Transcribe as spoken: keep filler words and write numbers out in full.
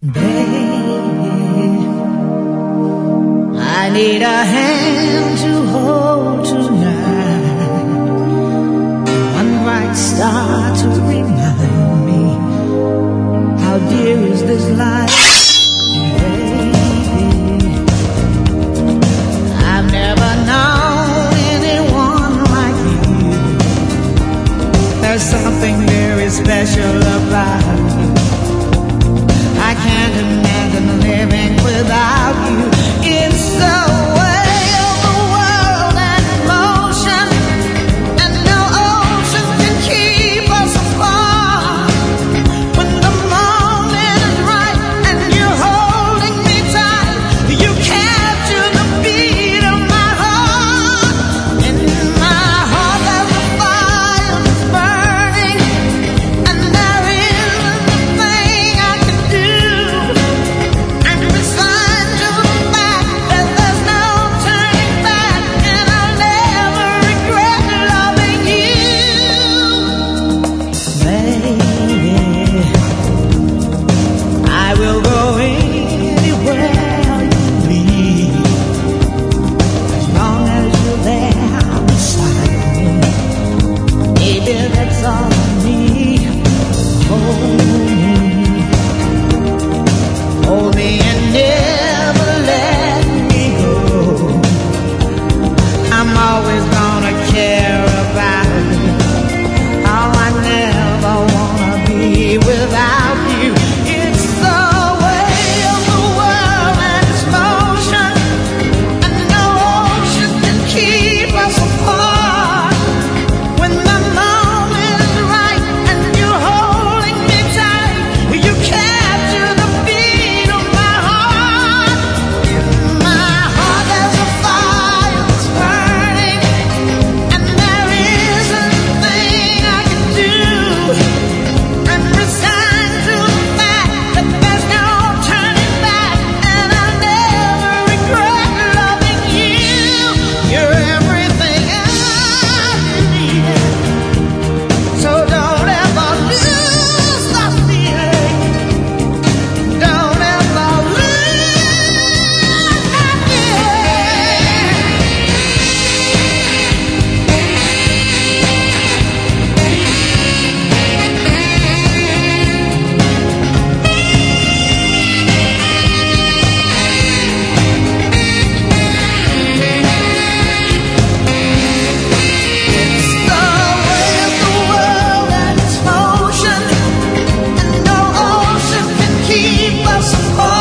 Baby, I need a hand to hold tonight, one bright star to remind me how dear is this life. Baby, I've never known anyone like you. There's something very special about you. I can't imagine living without you. It's the way of the world and motion, and no ocean can keep us apart. When the moment is right and you're holding me tight, you capture the beat of my heart. In my heart there's a fire that's burning, and there isn't a thing I can do. That's all I need. Hold me, hold me and never let me go. I'm always gonna care about you. Oh, I never wanna be without you. It's the way of the world and its motion, and no ocean can keep us apart. When the keep us apart.